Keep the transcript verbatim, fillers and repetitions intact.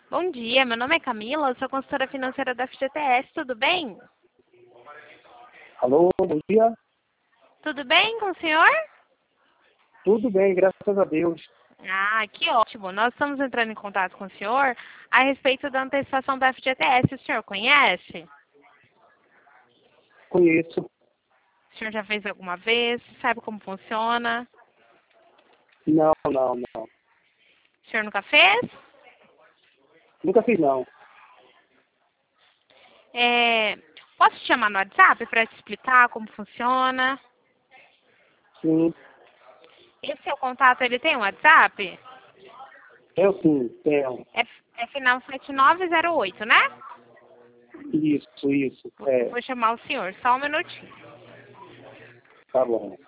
Bom dia, meu nome é Camila, eu sou consultora financeira da F G T S, tudo bem? Alô, bom dia. Tudo bem com o senhor? Tudo bem, graças a Deus. Ah, que ótimo. Nós estamos entrando em contato com o senhor a respeito da antecipação da F G T S. O senhor conhece? Conheço. O senhor já fez alguma vez? Sabe como funciona? Não, não, não. O senhor nunca fez? Nunca fiz, não. É, posso te chamar no WhatsApp para te explicar como funciona? Sim, Esse seu contato, ele tem um WhatsApp? eu sim, tenho. É, é final sete nove zero oito, né? Isso, isso. Vou É, vou chamar o senhor, só um minutinho. tá bom.